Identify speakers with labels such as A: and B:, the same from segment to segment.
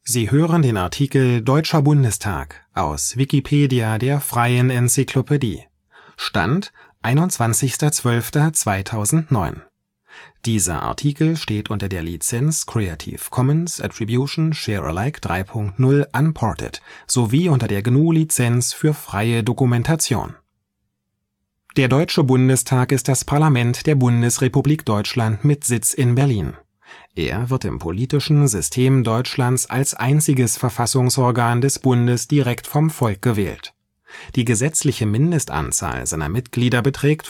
A: Sie hören den Artikel Deutscher Bundestag, aus Wikipedia, der freien Enzyklopädie. Stand: 21.12.2009. Dieser Artikel steht unter der Lizenz Creative Commons Attribution Share Alike 3 Punkt 0 Unported sowie unter der GNU-Lizenz für freie Dokumentation. Der Deutsche Bundestag ist das Parlament der Bundesrepublik Deutschland mit Sitz in Berlin. Er wird im politischen System Deutschlands als einziges Verfassungsorgan des Bundes direkt vom Volk gewählt. Die gesetzliche Mindestanzahl seiner Mitglieder beträgt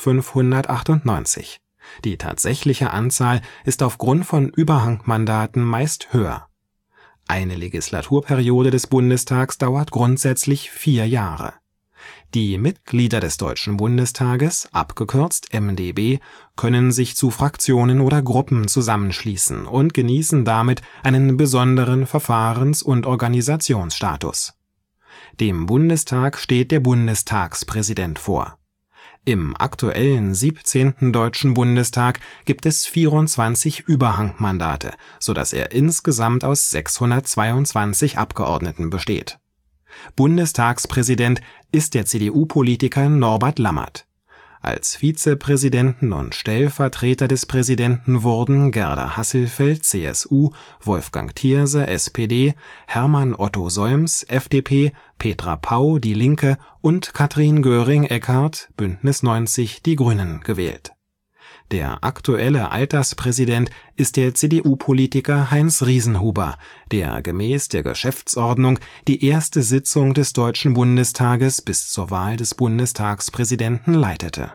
A: 598. Die tatsächliche Anzahl ist aufgrund von Überhangmandaten meist höher. Eine Legislaturperiode des Bundestags dauert grundsätzlich 4 Jahre. Die Mitglieder des Deutschen Bundestages, abgekürzt MdB, können sich zu Fraktionen oder Gruppen zusammenschließen und genießen damit einen besonderen Verfahrens- und Organisationsstatus. Dem Bundestag steht der Bundestagspräsident vor. Im aktuellen 17. Deutschen Bundestag gibt es 24 Überhangmandate, sodass er insgesamt aus 622 Abgeordneten besteht. Bundestagspräsident ist der CDU-Politiker Norbert Lammert. Als Vizepräsidenten und Stellvertreter des Präsidenten wurden Gerda Hasselfeld (CSU), Wolfgang Thierse (SPD), Hermann Otto Solms (FDP), Petra Pau (Die Linke) und Katrin Göring-Eckardt (Bündnis 90/Die Grünen) gewählt. Der aktuelle Alterspräsident ist der CDU-Politiker Heinz Riesenhuber, der gemäß der Geschäftsordnung die erste Sitzung des Deutschen Bundestages bis zur Wahl des Bundestagspräsidenten leitete.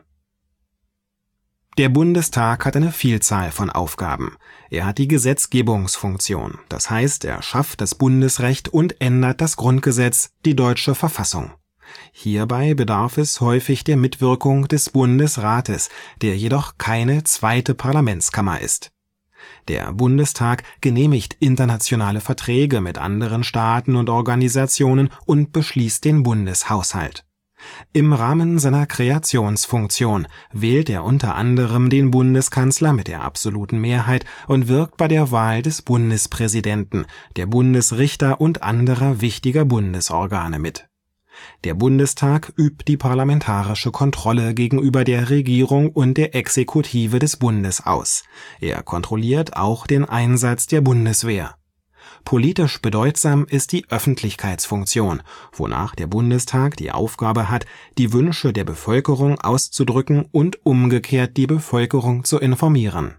A: Der Bundestag hat eine Vielzahl von Aufgaben. Er hat die Gesetzgebungsfunktion, das heißt, er schafft das Bundesrecht und ändert das Grundgesetz, die deutsche Verfassung. Hierbei bedarf es häufig der Mitwirkung des Bundesrates, der jedoch keine zweite Parlamentskammer ist. Der Bundestag genehmigt internationale Verträge mit anderen Staaten und Organisationen und beschließt den Bundeshaushalt. Im Rahmen seiner Kreationsfunktion wählt er unter anderem den Bundeskanzler mit der absoluten Mehrheit und wirkt bei der Wahl des Bundespräsidenten, der Bundesrichter und anderer wichtiger Bundesorgane mit. Der Bundestag übt die parlamentarische Kontrolle gegenüber der Regierung und der Exekutive des Bundes aus. Er kontrolliert auch den Einsatz der Bundeswehr. Politisch bedeutsam ist die Öffentlichkeitsfunktion, wonach der Bundestag die Aufgabe hat, die Wünsche der Bevölkerung auszudrücken und umgekehrt die Bevölkerung zu informieren.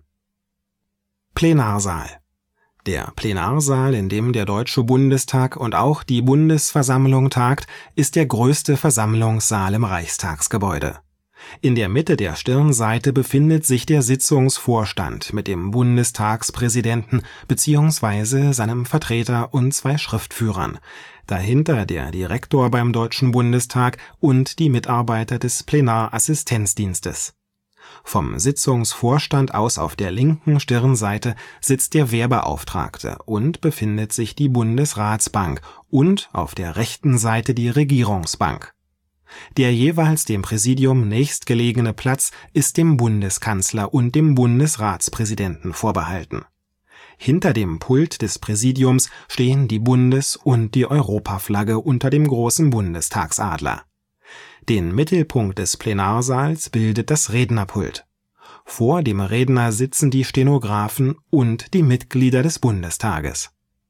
A: Plenarsaal. Der Plenarsaal, in dem der Deutsche Bundestag und auch die Bundesversammlung tagt, ist der größte Versammlungssaal im Reichstagsgebäude. In der Mitte der Stirnseite befindet sich der Sitzungsvorstand mit dem Bundestagspräsidenten bzw. seinem Vertreter und 2 Schriftführern, dahinter der Direktor beim Deutschen Bundestag und die Mitarbeiter des Plenarassistenzdienstes. Vom Sitzungsvorstand aus auf der linken Stirnseite sitzt der Wehrbeauftragte und befindet sich die Bundesratsbank und auf der rechten Seite die Regierungsbank. Der jeweils dem Präsidium nächstgelegene Platz ist dem Bundeskanzler und dem Bundesratspräsidenten vorbehalten. Hinter dem Pult des Präsidiums stehen die Bundes- und die Europaflagge unter dem großen Bundestagsadler. Den Mittelpunkt des Plenarsaals bildet das Rednerpult. Vor dem Redner sitzen die Stenografen und die Mitglieder des Bundestages.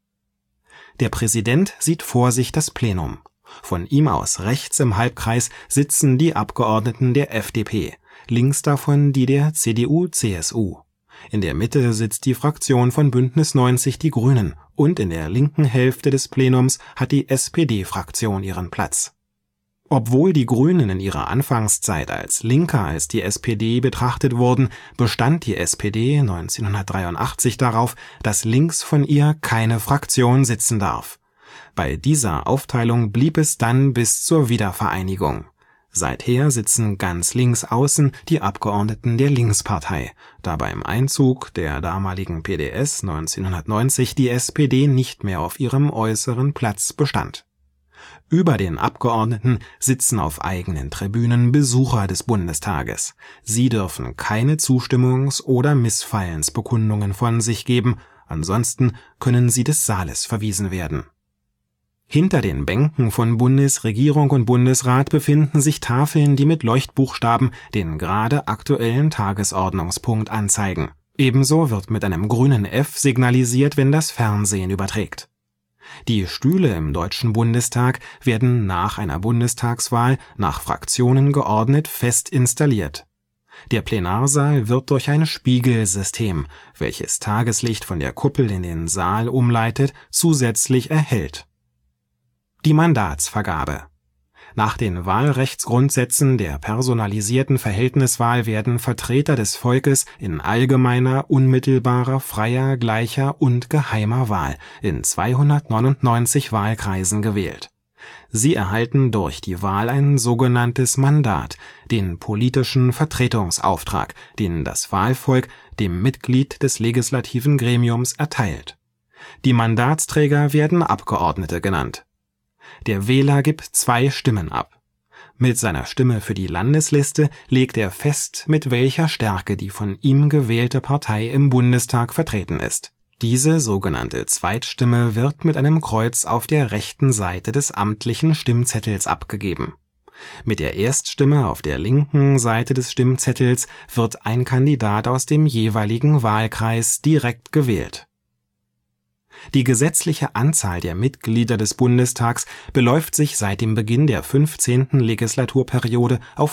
A: Der Präsident sieht vor sich das Plenum. Von ihm aus rechts im Halbkreis sitzen die Abgeordneten der FDP, links davon die der CDU/CSU. In der Mitte sitzt die Fraktion von Bündnis 90/Die Grünen und in der linken Hälfte des Plenums hat die SPD-Fraktion ihren Platz. Obwohl die Grünen in ihrer Anfangszeit als linker als die SPD betrachtet wurden, bestand die SPD 1983 darauf, dass links von ihr keine Fraktion sitzen darf. Bei dieser Aufteilung blieb es dann bis zur Wiedervereinigung. Seither sitzen ganz links außen die Abgeordneten der Linkspartei, da beim Einzug der damaligen PDS 1990 die SPD nicht mehr auf ihrem äußeren Platz bestand. Über den Abgeordneten sitzen auf eigenen Tribünen Besucher des Bundestages. Sie dürfen keine Zustimmungs- oder Missfallensbekundungen von sich geben, ansonsten können sie des Saales verwiesen werden. Hinter den Bänken von Bundesregierung und Bundesrat befinden sich Tafeln, die mit Leuchtbuchstaben den gerade aktuellen Tagesordnungspunkt anzeigen. Ebenso wird mit einem grünen F signalisiert, wenn das Fernsehen überträgt. Die Stühle im Deutschen Bundestag werden nach einer Bundestagswahl nach Fraktionen geordnet fest installiert. Der Plenarsaal wird durch ein Spiegelsystem, welches Tageslicht von der Kuppel in den Saal umleitet, zusätzlich erhellt. Die Mandatsvergabe. Nach den Wahlrechtsgrundsätzen der personalisierten Verhältniswahl werden Vertreter des Volkes in allgemeiner, unmittelbarer, freier, gleicher und geheimer Wahl in 299 Wahlkreisen gewählt. Sie erhalten durch die Wahl ein sogenanntes Mandat, den politischen Vertretungsauftrag, den das Wahlvolk dem Mitglied des legislativen Gremiums erteilt. Die Mandatsträger werden Abgeordnete genannt. Der Wähler gibt 2 Stimmen ab. Mit seiner Stimme für die Landesliste legt er fest, mit welcher Stärke die von ihm gewählte Partei im Bundestag vertreten ist. Diese sogenannte Zweitstimme wird mit einem Kreuz auf der rechten Seite des amtlichen Stimmzettels abgegeben. Mit der Erststimme auf der linken Seite des Stimmzettels wird ein Kandidat aus dem jeweiligen Wahlkreis direkt gewählt. Die gesetzliche Anzahl der Mitglieder des Bundestags beläuft sich seit dem Beginn der 15. Legislaturperiode auf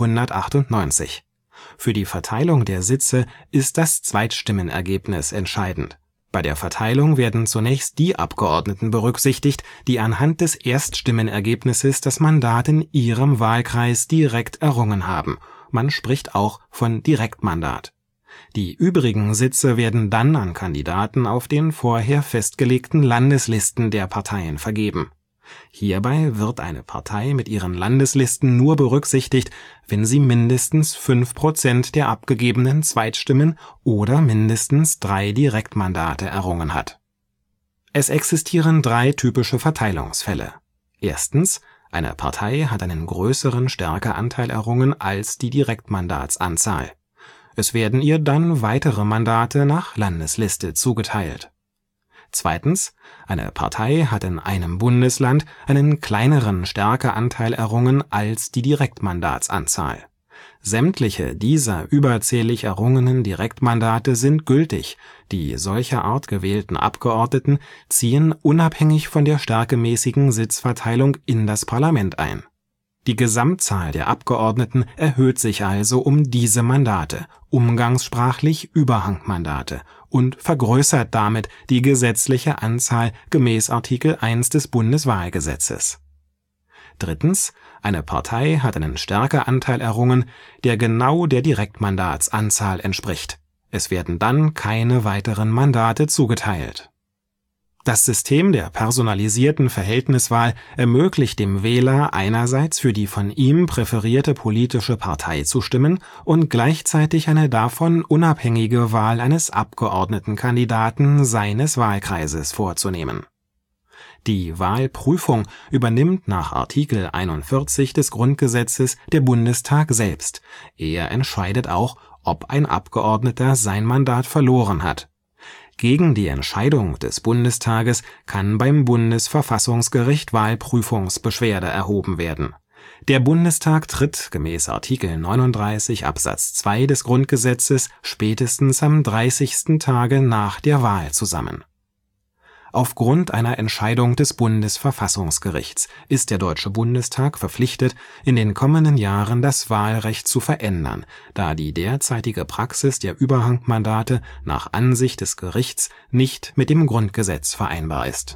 A: 598. Für die Verteilung der Sitze ist das Zweitstimmenergebnis entscheidend. Bei der Verteilung werden zunächst die Abgeordneten berücksichtigt, die anhand des Erststimmenergebnisses das Mandat in ihrem Wahlkreis direkt errungen haben. Man spricht auch von Direktmandat. Die übrigen Sitze werden dann an Kandidaten auf den vorher festgelegten Landeslisten der Parteien vergeben. Hierbei wird eine Partei mit ihren Landeslisten nur berücksichtigt, wenn sie mindestens 5% der abgegebenen Zweitstimmen oder mindestens 3 Direktmandate errungen hat. Es existieren 3 typische Verteilungsfälle. Erstens: Eine Partei hat einen größeren Stärkeanteil errungen als die Direktmandatsanzahl. Es werden ihr dann weitere Mandate nach Landesliste zugeteilt. Zweitens: Eine Partei hat in einem Bundesland einen kleineren Stärkeanteil errungen als die Direktmandatsanzahl. Sämtliche dieser überzählig errungenen Direktmandate sind gültig, die solcherart gewählten Abgeordneten ziehen unabhängig von der stärkemäßigen Sitzverteilung in das Parlament ein. Die Gesamtzahl der Abgeordneten erhöht sich also um diese Mandate, umgangssprachlich Überhangmandate, und vergrößert damit die gesetzliche Anzahl gemäß Artikel 1 des Bundeswahlgesetzes. Drittens: Eine Partei hat einen Stärkeanteil errungen, der genau der Direktmandatsanzahl entspricht. Es werden dann keine weiteren Mandate zugeteilt. Das System der personalisierten Verhältniswahl ermöglicht dem Wähler einerseits für die von ihm präferierte politische Partei zu stimmen und gleichzeitig eine davon unabhängige Wahl eines Abgeordnetenkandidaten seines Wahlkreises vorzunehmen. Die Wahlprüfung übernimmt nach Artikel 41 des Grundgesetzes der Bundestag selbst. Er entscheidet auch, ob ein Abgeordneter sein Mandat verloren hat. Gegen die Entscheidung des Bundestages kann beim Bundesverfassungsgericht Wahlprüfungsbeschwerde erhoben werden. Der Bundestag tritt gemäß Artikel 39 Absatz 2 des Grundgesetzes spätestens am 30. Tage nach der Wahl zusammen. Aufgrund einer Entscheidung des Bundesverfassungsgerichts ist der Deutsche Bundestag verpflichtet, in den kommenden Jahren das Wahlrecht zu verändern, da die derzeitige Praxis der Überhangmandate nach Ansicht des Gerichts nicht mit dem Grundgesetz vereinbar ist.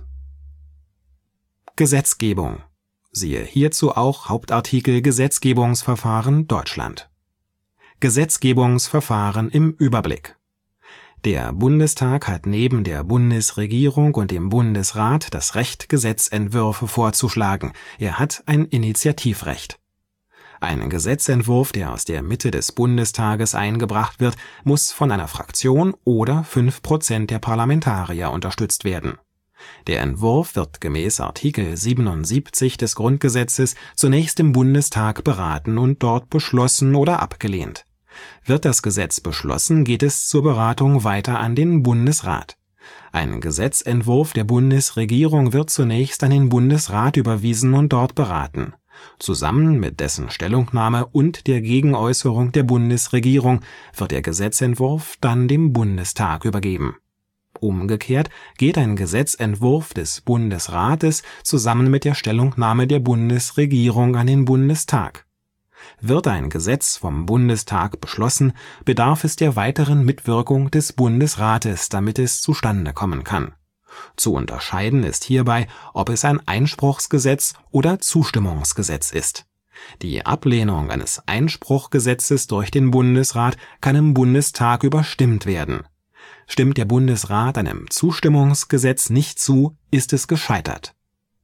A: Gesetzgebung. Siehe hierzu auch Hauptartikel Gesetzgebungsverfahren Deutschland. Gesetzgebungsverfahren im Überblick. Der Bundestag hat neben der Bundesregierung und dem Bundesrat das Recht, Gesetzentwürfe vorzuschlagen. Er hat ein Initiativrecht. Ein Gesetzentwurf, der aus der Mitte des Bundestages eingebracht wird, muss von einer Fraktion oder 5% der Parlamentarier unterstützt werden. Der Entwurf wird gemäß Artikel 77 des Grundgesetzes zunächst im Bundestag beraten und dort beschlossen oder abgelehnt. Wird das Gesetz beschlossen, geht es zur Beratung weiter an den Bundesrat. Ein Gesetzentwurf der Bundesregierung wird zunächst an den Bundesrat überwiesen und dort beraten. Zusammen mit dessen Stellungnahme und der Gegenäußerung der Bundesregierung wird der Gesetzentwurf dann dem Bundestag übergeben. Umgekehrt geht ein Gesetzentwurf des Bundesrates zusammen mit der Stellungnahme der Bundesregierung an den Bundestag. Wird ein Gesetz vom Bundestag beschlossen, bedarf es der weiteren Mitwirkung des Bundesrates, damit es zustande kommen kann. Zu unterscheiden ist hierbei, ob es ein Einspruchsgesetz oder Zustimmungsgesetz ist. Die Ablehnung eines Einspruchgesetzes durch den Bundesrat kann im Bundestag überstimmt werden. Stimmt der Bundesrat einem Zustimmungsgesetz nicht zu, ist es gescheitert.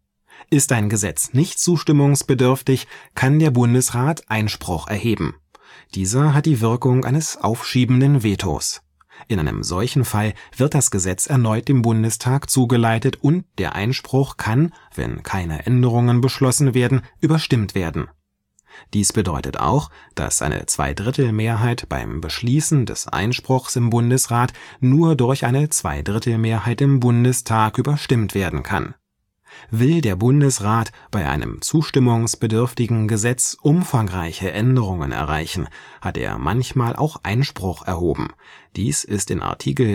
A: Ist ein Gesetz nicht zustimmungsbedürftig, kann der Bundesrat Einspruch erheben. Dieser hat die Wirkung eines aufschiebenden Vetos. In einem solchen Fall wird das Gesetz erneut dem Bundestag zugeleitet und der Einspruch kann, wenn keine Änderungen beschlossen werden, überstimmt werden. Dies bedeutet auch, dass eine Zweidrittelmehrheit beim Beschließen des Einspruchs im Bundesrat nur durch eine Zweidrittelmehrheit im Bundestag überstimmt werden kann. Will der Bundesrat bei einem zustimmungsbedürftigen Gesetz umfangreiche Änderungen erreichen, hat er manchmal auch Einspruch erhoben. Dies ist in Artikel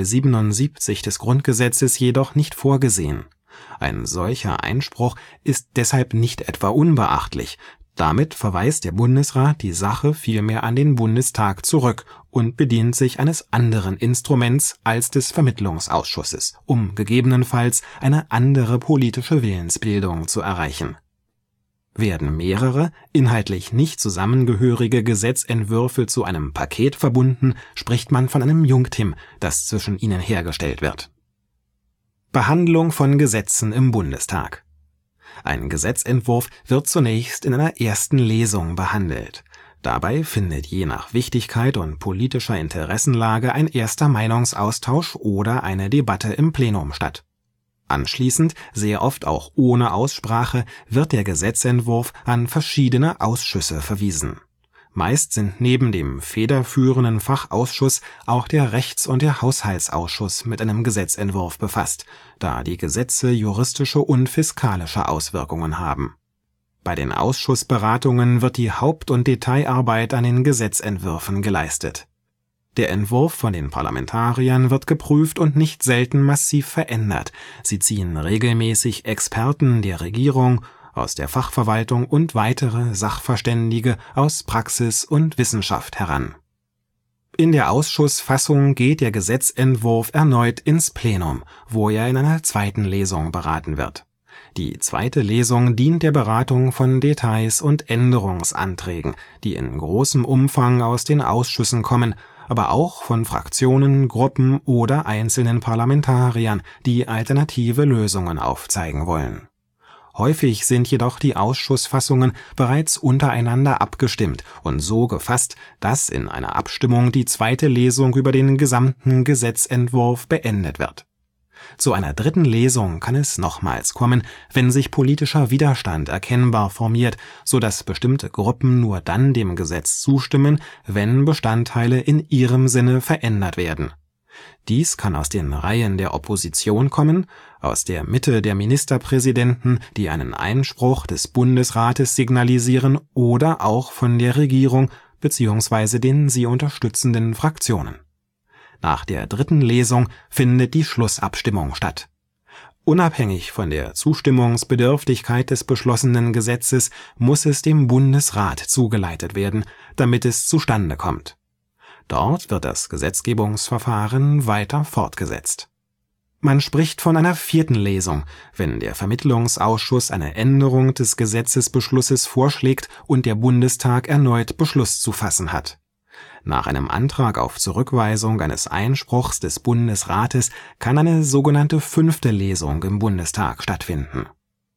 A: 77 des Grundgesetzes jedoch nicht vorgesehen. Ein solcher Einspruch ist deshalb nicht etwa unbeachtlich. Damit verweist der Bundesrat die Sache vielmehr an den Bundestag zurück und bedient sich eines anderen Instruments als des Vermittlungsausschusses, um gegebenenfalls eine andere politische Willensbildung zu erreichen. Werden mehrere, inhaltlich nicht zusammengehörige Gesetzentwürfe zu einem Paket verbunden, spricht man von einem Junktim, das zwischen ihnen hergestellt wird. Behandlung von Gesetzen im Bundestag. Ein Gesetzentwurf wird zunächst in einer ersten Lesung behandelt. Dabei findet je nach Wichtigkeit und politischer Interessenlage ein erster Meinungsaustausch oder eine Debatte im Plenum statt. Anschließend, sehr oft auch ohne Aussprache, wird der Gesetzentwurf an verschiedene Ausschüsse verwiesen. Meist sind neben dem federführenden Fachausschuss auch der Rechts- und der Haushaltsausschuss mit einem Gesetzentwurf befasst, da die Gesetze juristische und fiskalische Auswirkungen haben. Bei den Ausschussberatungen wird die Haupt- und Detailarbeit an den Gesetzentwürfen geleistet. Der Entwurf von den Parlamentariern wird geprüft und nicht selten massiv verändert. Sie ziehen regelmäßig Experten der Regierung, aus der Fachverwaltung und weitere Sachverständige aus Praxis und Wissenschaft heran. In der Ausschussfassung geht der Gesetzentwurf erneut ins Plenum, wo er in einer zweiten Lesung beraten wird. Die zweite Lesung dient der Beratung von Details und Änderungsanträgen, die in großem Umfang aus den Ausschüssen kommen, aber auch von Fraktionen, Gruppen oder einzelnen Parlamentariern, die alternative Lösungen aufzeigen wollen. Häufig sind jedoch die Ausschussfassungen bereits untereinander abgestimmt und so gefasst, dass in einer Abstimmung die zweite Lesung über den gesamten Gesetzentwurf beendet wird. Zu einer dritten Lesung kann es nochmals kommen, wenn sich politischer Widerstand erkennbar formiert, so dass bestimmte Gruppen nur dann dem Gesetz zustimmen, wenn Bestandteile in ihrem Sinne verändert werden. Dies kann aus den Reihen der Opposition kommen, aus der Mitte der Ministerpräsidenten, die einen Einspruch des Bundesrates signalisieren, oder auch von der Regierung bzw. den sie unterstützenden Fraktionen. Nach der dritten Lesung findet die Schlussabstimmung statt. Unabhängig von der Zustimmungsbedürftigkeit des beschlossenen Gesetzes muss es dem Bundesrat zugeleitet werden, damit es zustande kommt. Dort wird das Gesetzgebungsverfahren weiter fortgesetzt. Man spricht von einer vierten Lesung, wenn der Vermittlungsausschuss eine Änderung des Gesetzesbeschlusses vorschlägt und der Bundestag erneut Beschluss zu fassen hat. Nach einem Antrag auf Zurückweisung eines Einspruchs des Bundesrates kann eine sogenannte fünfte Lesung im Bundestag stattfinden.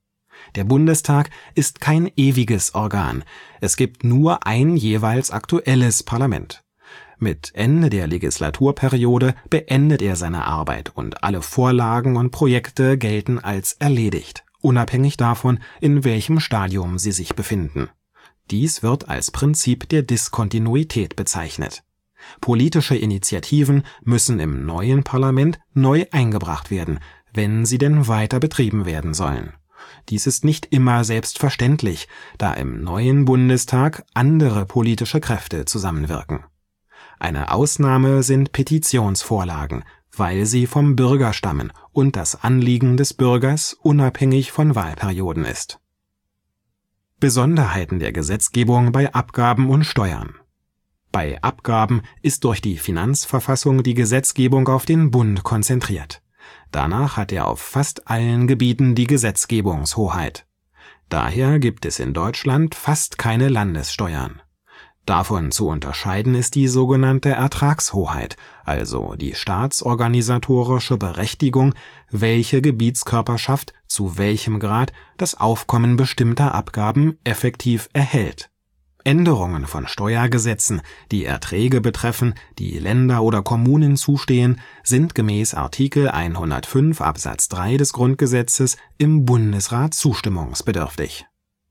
A: Der Bundestag ist kein ewiges Organ, es gibt nur ein jeweils aktuelles Parlament. Mit Ende der Legislaturperiode beendet er seine Arbeit und alle Vorlagen und Projekte gelten als erledigt, unabhängig davon, in welchem Stadium sie sich befinden. Dies wird als Prinzip der Diskontinuität bezeichnet. Politische Initiativen müssen im neuen Parlament neu eingebracht werden, wenn sie denn weiter betrieben werden sollen. Dies ist nicht immer selbstverständlich, da im neuen Bundestag andere politische Kräfte zusammenwirken. Eine Ausnahme sind Petitionsvorlagen, weil sie vom Bürger stammen und das Anliegen des Bürgers unabhängig von Wahlperioden ist. Besonderheiten der Gesetzgebung bei Abgaben und Steuern. Bei Abgaben ist durch die Finanzverfassung die Gesetzgebung auf den Bund konzentriert. Danach hat er auf fast allen Gebieten die Gesetzgebungshoheit. Daher gibt es in Deutschland fast keine Landessteuern. Davon zu unterscheiden ist die sogenannte Ertragshoheit, also die staatsorganisatorische Berechtigung, welche Gebietskörperschaft zu welchem Grad das Aufkommen bestimmter Abgaben effektiv erhält. Änderungen von Steuergesetzen, die Erträge betreffen, die Länder oder Kommunen zustehen, sind gemäß Artikel 105 Absatz 3 des Grundgesetzes im Bundesrat zustimmungsbedürftig.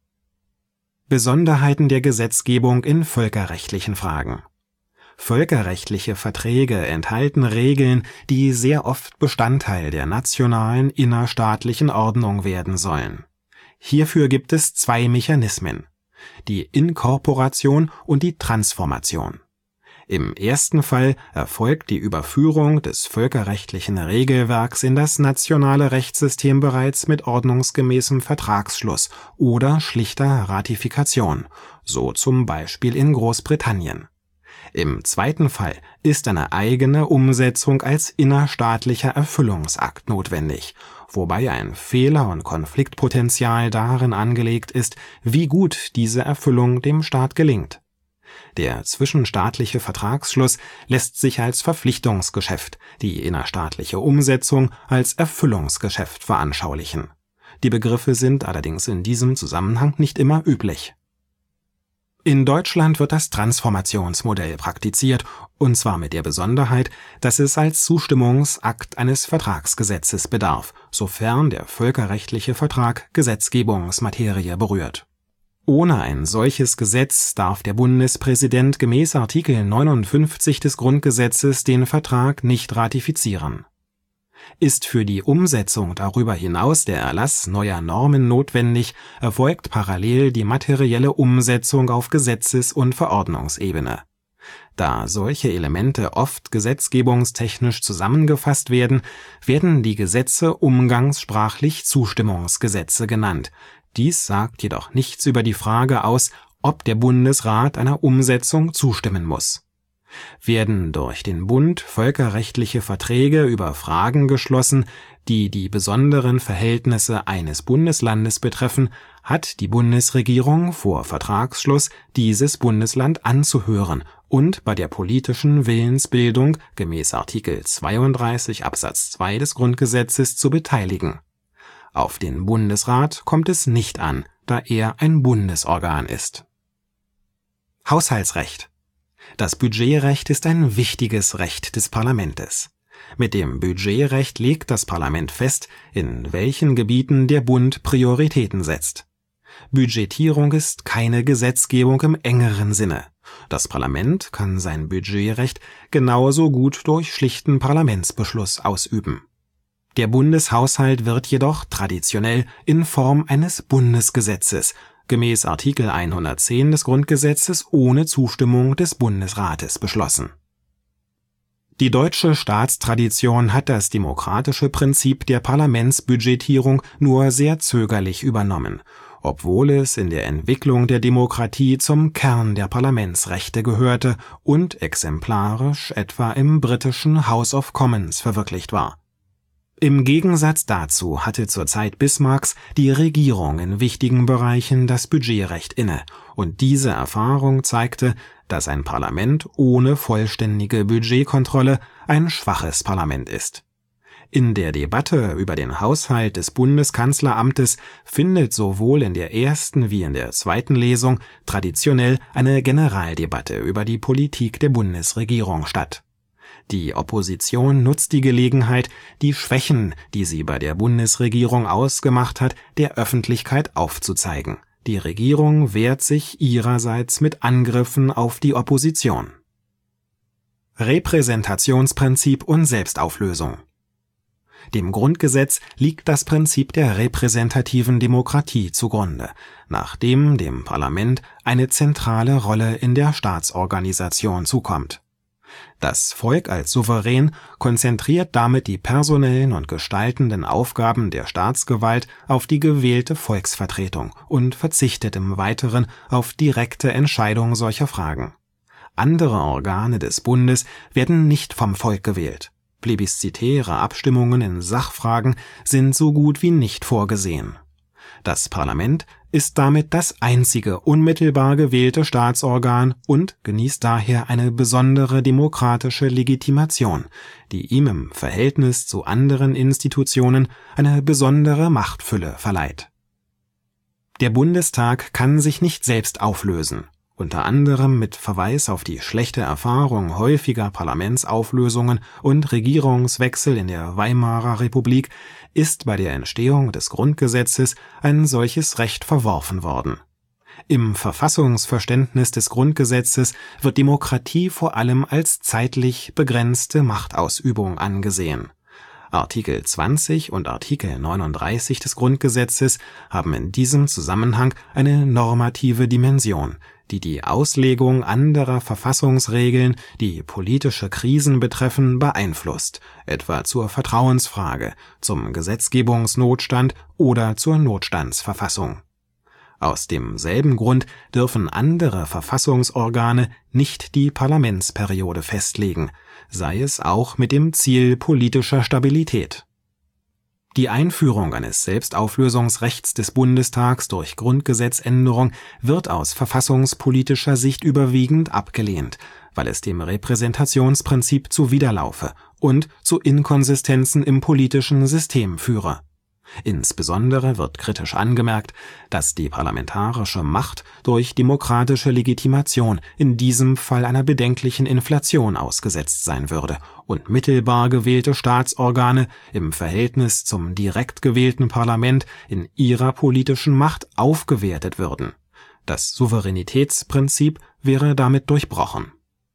A: Besonderheiten der Gesetzgebung in völkerrechtlichen Fragen. Völkerrechtliche Verträge enthalten Regeln, die sehr oft Bestandteil der nationalen innerstaatlichen Ordnung werden sollen. Hierfür gibt es zwei Mechanismen: die Inkorporation und die Transformation. Im ersten Fall erfolgt die Überführung des völkerrechtlichen Regelwerks in das nationale Rechtssystem bereits mit ordnungsgemäßem Vertragsschluss oder schlichter Ratifikation, so zum Beispiel in Großbritannien. Im zweiten Fall ist eine eigene Umsetzung als innerstaatlicher Erfüllungsakt notwendig, wobei ein Fehler- und Konfliktpotenzial darin angelegt ist, wie gut diese Erfüllung dem Staat gelingt. Der zwischenstaatliche Vertragsschluss lässt sich als Verpflichtungsgeschäft, die innerstaatliche Umsetzung als Erfüllungsgeschäft veranschaulichen. Die Begriffe sind allerdings in diesem Zusammenhang nicht immer üblich. In Deutschland wird das Transformationsmodell praktiziert, und zwar mit der Besonderheit, dass es als Zustimmungsakt eines Vertragsgesetzes bedarf, sofern der völkerrechtliche Vertrag Gesetzgebungsmaterie berührt. Ohne ein solches Gesetz darf der Bundespräsident gemäß Artikel 59 des Grundgesetzes den Vertrag nicht ratifizieren. Ist für die Umsetzung darüber hinaus der Erlass neuer Normen notwendig, erfolgt parallel die materielle Umsetzung auf Gesetzes- und Verordnungsebene. Da solche Elemente oft gesetzgebungstechnisch zusammengefasst werden, werden die Gesetze umgangssprachlich Zustimmungsgesetze genannt. Dies sagt jedoch nichts über die Frage aus, ob der Bundesrat einer Umsetzung zustimmen muss. Werden durch den Bund völkerrechtliche Verträge über Fragen geschlossen, die die besonderen Verhältnisse eines Bundeslandes betreffen, hat die Bundesregierung vor Vertragsschluss dieses Bundesland anzuhören und bei der politischen Willensbildung gemäß Artikel 32 Absatz 2 des Grundgesetzes zu beteiligen. Auf den Bundesrat kommt es nicht an, da er ein Bundesorgan ist. Haushaltsrecht. Das Budgetrecht ist ein wichtiges Recht des Parlamentes. Mit dem Budgetrecht legt das Parlament fest, in welchen Gebieten der Bund Prioritäten setzt. Budgetierung ist keine Gesetzgebung im engeren Sinne. Das Parlament kann sein Budgetrecht genauso gut durch schlichten Parlamentsbeschluss ausüben. Der Bundeshaushalt wird jedoch traditionell in Form eines Bundesgesetzes gemäß Artikel 110 des Grundgesetzes ohne Zustimmung des Bundesrates beschlossen. Die deutsche Staatstradition hat das demokratische Prinzip der Parlamentsbudgetierung nur sehr zögerlich übernommen, obwohl es in der Entwicklung der Demokratie zum Kern der Parlamentsrechte gehörte und exemplarisch etwa im britischen House of Commons verwirklicht war. Im Gegensatz dazu hatte zur Zeit Bismarcks die Regierung in wichtigen Bereichen das Budgetrecht inne, und diese Erfahrung zeigte, dass ein Parlament ohne vollständige Budgetkontrolle ein schwaches Parlament ist. In der Debatte über den Haushalt des Bundeskanzleramtes findet sowohl in der ersten wie in der zweiten Lesung traditionell eine Generaldebatte über die Politik der Bundesregierung statt. Die Opposition nutzt die Gelegenheit, die Schwächen, die sie bei der Bundesregierung ausgemacht hat, der Öffentlichkeit aufzuzeigen. Die Regierung wehrt sich ihrerseits mit Angriffen auf die Opposition. Repräsentationsprinzip und Selbstauflösung. Dem Grundgesetz liegt das Prinzip der repräsentativen Demokratie zugrunde, nachdem dem Parlament eine zentrale Rolle in der Staatsorganisation zukommt. Das Volk als Souverän konzentriert damit die personellen und gestaltenden Aufgaben der Staatsgewalt auf die gewählte Volksvertretung und verzichtet im Weiteren auf direkte Entscheidung solcher Fragen. Andere Organe des Bundes werden nicht vom Volk gewählt. Plebiszitäre Abstimmungen in Sachfragen sind so gut wie nicht vorgesehen. Das Parlament ist damit das einzige unmittelbar gewählte Staatsorgan und genießt daher eine besondere demokratische Legitimation, die ihm im Verhältnis zu anderen Institutionen eine besondere Machtfülle verleiht. Der Bundestag kann sich nicht selbst auflösen. Unter anderem mit Verweis auf die schlechte Erfahrung häufiger Parlamentsauflösungen und Regierungswechsel in der Weimarer Republik ist bei der Entstehung des Grundgesetzes ein solches Recht verworfen worden. Im Verfassungsverständnis des Grundgesetzes wird Demokratie vor allem als zeitlich begrenzte Machtausübung angesehen. Artikel 20 und Artikel 39 des Grundgesetzes haben in diesem Zusammenhang eine normative Dimension, die die Auslegung anderer Verfassungsregeln, die politische Krisen betreffen, beeinflusst, etwa zur Vertrauensfrage, zum Gesetzgebungsnotstand oder zur Notstandsverfassung. Aus demselben Grund dürfen andere Verfassungsorgane nicht die Parlamentsperiode festlegen, sei es auch mit dem Ziel politischer Stabilität. Die Einführung eines Selbstauflösungsrechts des Bundestags durch Grundgesetzänderung wird aus verfassungspolitischer Sicht überwiegend abgelehnt, weil es dem Repräsentationsprinzip zuwiderlaufe und zu Inkonsistenzen im politischen System führe. Insbesondere wird kritisch angemerkt, dass die parlamentarische Macht durch demokratische Legitimation in diesem Fall einer bedenklichen Inflation ausgesetzt sein würde und mittelbar gewählte Staatsorgane im Verhältnis zum direkt gewählten Parlament in ihrer politischen Macht aufgewertet würden. Das Souveränitätsprinzip wäre damit durchbrochen.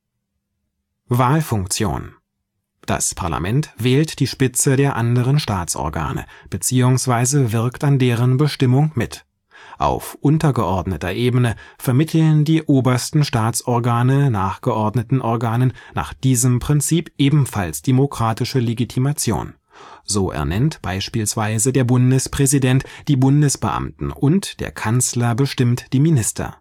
A: Wahlfunktion. Das Parlament wählt die Spitze der anderen Staatsorgane bzw. wirkt an deren Bestimmung mit. Auf untergeordneter Ebene vermitteln die obersten Staatsorgane nachgeordneten Organen nach diesem Prinzip ebenfalls demokratische Legitimation. So ernennt beispielsweise der Bundespräsident die Bundesbeamten und der Kanzler bestimmt die Minister.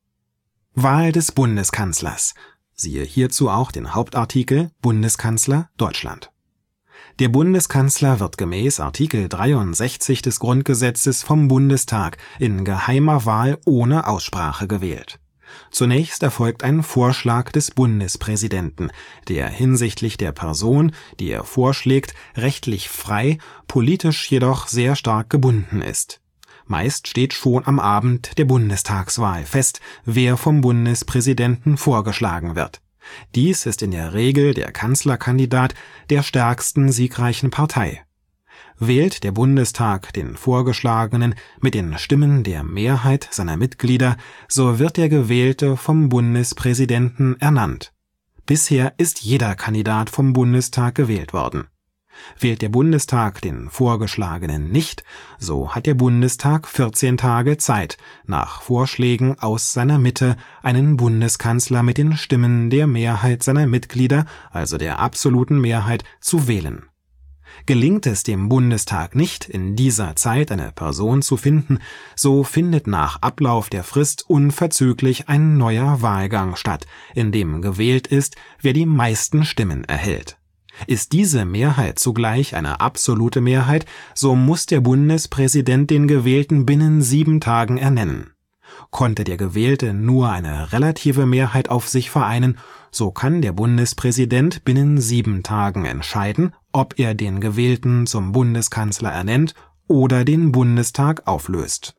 A: Wahl des Bundeskanzlers. Siehe hierzu auch den Hauptartikel Bundeskanzler (Deutschland). Der Bundeskanzler wird gemäß Artikel 63 des Grundgesetzes vom Bundestag in geheimer Wahl ohne Aussprache gewählt. Zunächst erfolgt ein Vorschlag des Bundespräsidenten, der hinsichtlich der Person, die er vorschlägt, rechtlich frei, politisch jedoch sehr stark gebunden ist. Meist steht schon am Abend der Bundestagswahl fest, wer vom Bundespräsidenten vorgeschlagen wird. Dies ist in der Regel der Kanzlerkandidat der stärksten siegreichen Partei. Wählt der Bundestag den Vorgeschlagenen mit den Stimmen der Mehrheit seiner Mitglieder, so wird der Gewählte vom Bundespräsidenten ernannt. Bisher ist jeder Kandidat vom Bundestag gewählt worden. Wählt der Bundestag den Vorgeschlagenen nicht, so hat der Bundestag 14 Tage Zeit, nach Vorschlägen aus seiner Mitte einen Bundeskanzler mit den Stimmen der Mehrheit seiner Mitglieder, also der absoluten Mehrheit, zu wählen. Gelingt es dem Bundestag nicht, in dieser Zeit eine Person zu finden, so findet nach Ablauf der Frist unverzüglich ein neuer Wahlgang statt, in dem gewählt ist, wer die meisten Stimmen erhält. Ist diese Mehrheit zugleich eine absolute Mehrheit, so muss der Bundespräsident den Gewählten binnen 7 Tagen ernennen. Konnte der Gewählte nur eine relative Mehrheit auf sich vereinen, so kann der Bundespräsident binnen 7 Tagen entscheiden, ob er den Gewählten zum Bundeskanzler ernennt oder den Bundestag auflöst.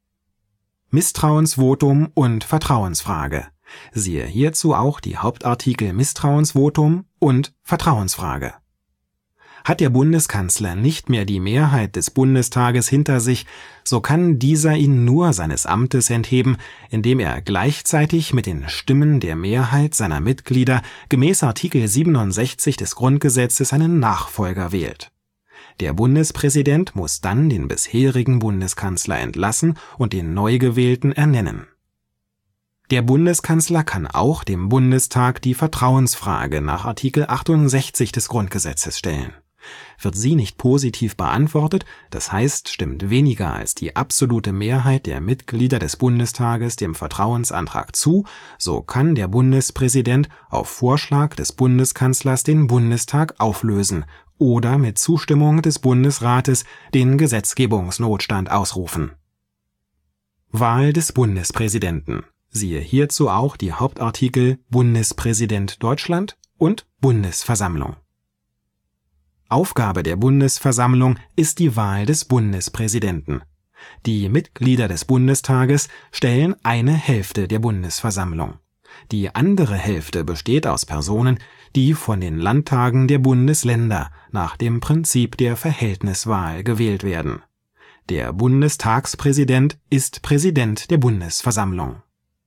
A: Misstrauensvotum und Vertrauensfrage. Siehe hierzu auch die Hauptartikel Misstrauensvotum und Vertrauensfrage. Hat der Bundeskanzler nicht mehr die Mehrheit des Bundestages hinter sich, so kann dieser ihn nur seines Amtes entheben, indem er gleichzeitig mit den Stimmen der Mehrheit seiner Mitglieder gemäß Artikel 67 des Grundgesetzes einen Nachfolger wählt. Der Bundespräsident muss dann den bisherigen Bundeskanzler entlassen und den neu gewählten ernennen. Der Bundeskanzler kann auch dem Bundestag die Vertrauensfrage nach Artikel 68 des Grundgesetzes stellen. Wird sie nicht positiv beantwortet, das heißt, stimmt weniger als die absolute Mehrheit der Mitglieder des Bundestages dem Vertrauensantrag zu, so kann der Bundespräsident auf Vorschlag des Bundeskanzlers den Bundestag auflösen oder mit Zustimmung des Bundesrates den Gesetzgebungsnotstand ausrufen. Wahl des Bundespräsidenten. Siehe hierzu auch die Hauptartikel Bundespräsident Deutschland und Bundesversammlung. Aufgabe der Bundesversammlung ist die Wahl des Bundespräsidenten. Die Mitglieder des Bundestages stellen eine Hälfte der Bundesversammlung. Die andere Hälfte besteht aus Personen, die von den Landtagen der Bundesländer nach dem Prinzip der Verhältniswahl gewählt werden. Der Bundestagspräsident ist Präsident der Bundesversammlung.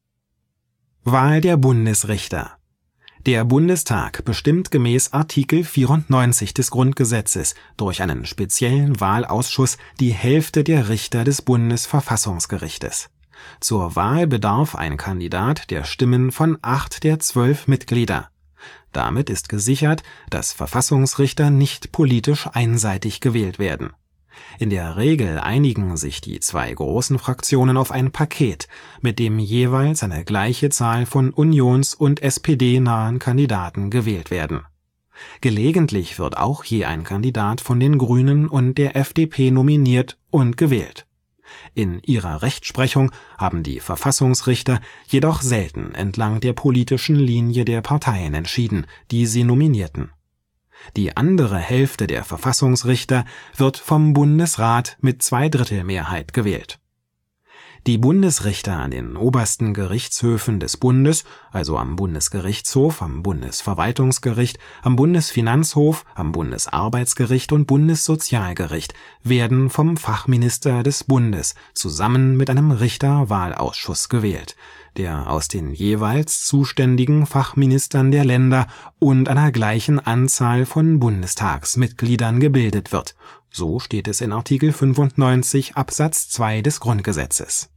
A: Wahl der Bundesrichter. Der Bundestag bestimmt gemäß Artikel 94 des Grundgesetzes durch einen speziellen Wahlausschuss die Hälfte der Richter des Bundesverfassungsgerichtes. Zur Wahl bedarf ein Kandidat der Stimmen von 8 der 12 Mitglieder. Damit ist gesichert, dass Verfassungsrichter nicht politisch einseitig gewählt werden. In der Regel einigen sich die zwei großen Fraktionen auf ein Paket, mit dem jeweils eine gleiche Zahl von unions- und SPD-nahen Kandidaten gewählt werden. Gelegentlich wird auch je ein Kandidat von den Grünen und der FDP nominiert und gewählt. In ihrer Rechtsprechung haben die Verfassungsrichter jedoch selten entlang der politischen Linie der Parteien entschieden, die sie nominierten. Die andere Hälfte der Verfassungsrichter wird vom Bundesrat mit Zweidrittelmehrheit gewählt. Die Bundesrichter an den obersten Gerichtshöfen des Bundes, also am Bundesgerichtshof, am Bundesverwaltungsgericht, am Bundesfinanzhof, am Bundesarbeitsgericht und Bundessozialgericht, werden vom Fachminister des Bundes zusammen mit einem Richterwahlausschuss gewählt, der aus den jeweils zuständigen Fachministern der Länder und einer gleichen Anzahl von Bundestagsmitgliedern gebildet wird. So steht es in Artikel 95 Absatz 2 des Grundgesetzes.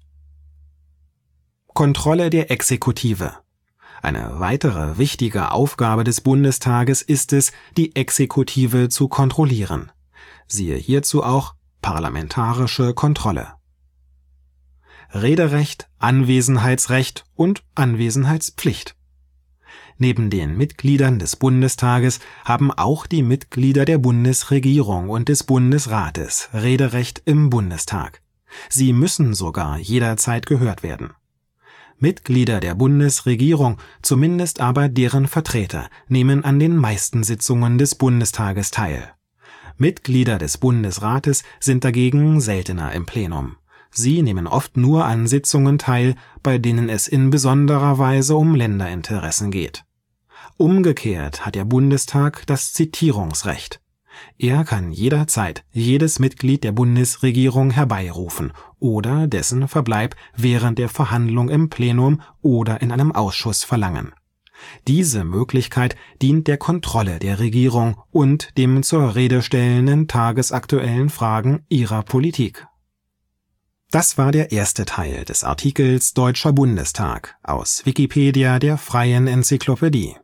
A: Kontrolle der Exekutive. Eine weitere wichtige Aufgabe des Bundestages ist es, die Exekutive zu kontrollieren. Siehe hierzu auch Parlamentarische Kontrolle. Rederecht, Anwesenheitsrecht und Anwesenheitspflicht. Neben den Mitgliedern des Bundestages haben auch die Mitglieder der Bundesregierung und des Bundesrates Rederecht im Bundestag. Sie müssen sogar jederzeit gehört werden. Mitglieder der Bundesregierung, zumindest aber deren Vertreter, nehmen an den meisten Sitzungen des Bundestages teil. Mitglieder des Bundesrates sind dagegen seltener im Plenum. Sie nehmen oft nur an Sitzungen teil, bei denen es in besonderer Weise um Länderinteressen geht. Umgekehrt hat der Bundestag das Zitierungsrecht. Er kann jederzeit jedes Mitglied der Bundesregierung herbeirufen oder dessen Verbleib während der Verhandlung im Plenum oder in einem Ausschuss verlangen. Diese Möglichkeit dient der Kontrolle der Regierung und dem zur Rede stellenden tagesaktuellen Fragen ihrer Politik. Das war der erste Teil des Artikels Deutscher Bundestag, aus Wikipedia, der freien Enzyklopädie